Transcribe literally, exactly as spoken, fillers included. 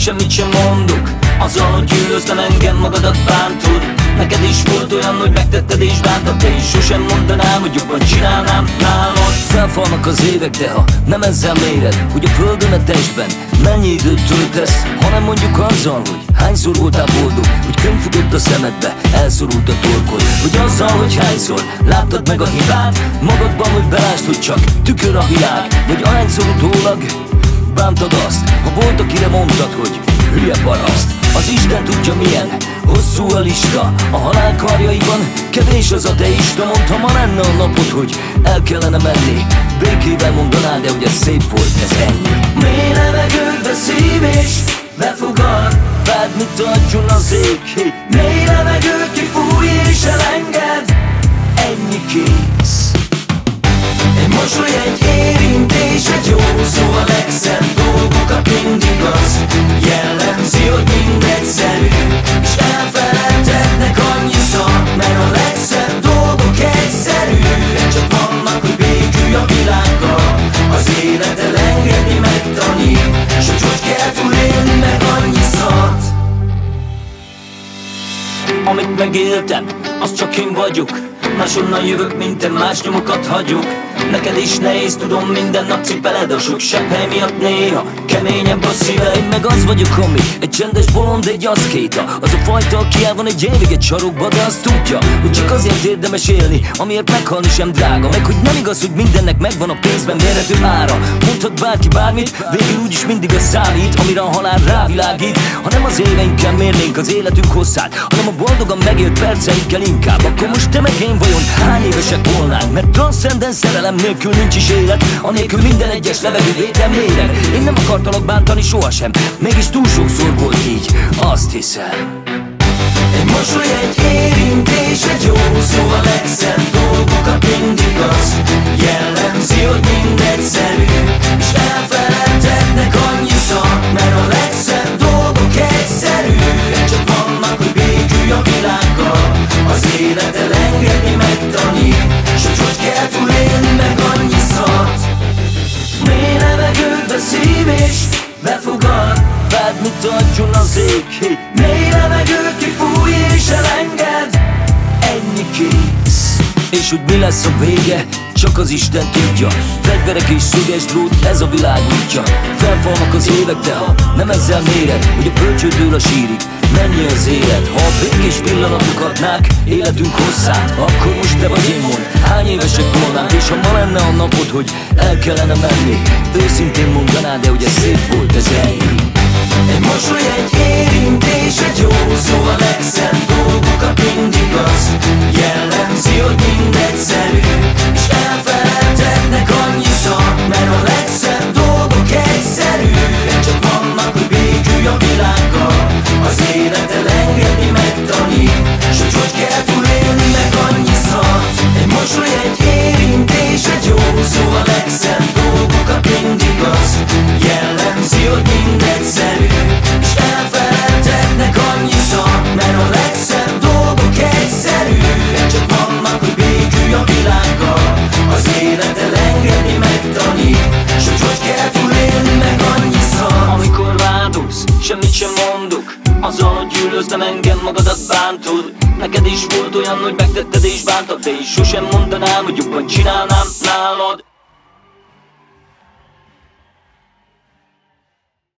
semmit sem mondok. Azzal, hogy gyűlöztem engem, magadat bántod. Neked is volt olyan, hogy megtetted és bántad, de is sosem mondanám, hogy jobban csinálnám nálad. Felfalnak az évek, de ha nem ezzel méred, hogy a földön a testben mennyi időt töltesz, hanem mondjuk azzal, hogy hányszor voltál boldog, hogy könyv futott a szemedbe, elszorult a torkod, hogy azzal, hogy hányszor láttad meg a hibát magadban, hogy belásd, hogy csak tükör a világ, vagy ahányszor utólag bántad azt, ha volt, akire mondtad, hogy hülye paraszt. Az Isten tudja milyen hosszú a lista, a halál karjaiban kevés az ateista. Mondta, ma lenne a napod, hogy el kellene menni, békével mondanád, de hogy ez szép volt, ez ennyi. Mély levegőkbe szív és befogad, bármit adjon az ég. Mély levegőt kifúj és elenged, ennyi kész. Egy mosoly, egy érintés, egy jó szó, a legszebb dolgokat mindig az jellemzi, hogy mindegyszerű, és elfelejtetnek annyiszor, mert a legszebb dolgok egyszerűek, csak vannak, hogy békülj a világgal, az élet elengedni megtanít, s hogy hogy kell túlélni meg annyiszor. Amit megéltem, az csak én vagyok, máshonnan jövök, mint te, más nyomokat hagyok. Neked is nehéz, tudom, minden nap cipeled a sok sepphely miatt néha keményebb a szíve. Én meg az vagyok, ami egy csendes bolond, egy aszkéta, az a fajta, aki el van egy évig egy sarokba, de azt tudja, hogy csak azért érdemes élni, amiért meghalni sem drága. Meg hogy nem igaz, hogy mindennek megvan a pénzben mérhető ára. Mondhat bárki bármit, végül úgyis mindig a számít, amire a halál rávilágít. Ha nem az éveinkkel mérnénk az életünk hosszát, hanem a boldogan megélt perceinkkel inkább, akkor most te meg én vajon hány évesek volnánk? Mert transzcendens szerelem nélkül nincs is élet, anélkül minden egyes levegővétel méreg. Én nem akartalak bántani sohasem, mégis túl sokszor volt így, azt hiszem. Egy mosoly, egy érintés, egy jó szó, a legszebb dolgokat mindig az jellemzi, hogy mindegyszerű, és elfelejtetnek annyiszor, mert a legszebb dolgok egyszerűek, csak vannak, hogy békülj a világgal, az élet elengedni megtanít, s hogy hogy kell túlélni meg annyiszor. Mély levegőkbe szív és befogad, bármit adjon az ég. Mély levegőt kifúj és elenged, ennyi kész. És hogy mi lesz a vége, csak az Isten tudja. Fegyverek és szöges drót, ez a világ útja. Felfalnak az évek, de ha nem ezzel méred, hogy a bölcső dől a sírig, mennyi az élet. Ha a békés pillanatok adnák életünk hosszát, akkor most te vagy én, mond, hány évesek volnánk? És ha ma lenne a napod, hogy el kellene menni, őszintén mondanád, de hogy ez szép volt, ez ennyi. Egy mosoly, egy érintés, egy jó szó, a legszebb dolgokat mindig az jellemzi, hogy mindegyszerű, és elfelejtetnek annyiszor, mert a legszebb dolgok egyszerűek, csak vannak, hogy békülj a világgal, az élet elengedni megtanít, s hogy hogy kell túlélni meg annyiszor. Egy mosoly, egy érintés, egy jó szó, a legszebb dolgokat mindig az jellemzi, hogy mindegyszerű, és elfelejtetnek annyiszor, mert a legszebb dolgok egyszerűek, csak vannak, hogy békülj a világgal, az élet elengedni megtanít, s hogy hogy kell túlélni meg annyiszor. Amikor vádolsz, semmit sem mondok, azzal, hogy gyűlöztem engem, magadat bántod. Neked is volt olyan, hogy megtetted és bántad, de is sosem mondanám, hogy jobban csinálnám nálad.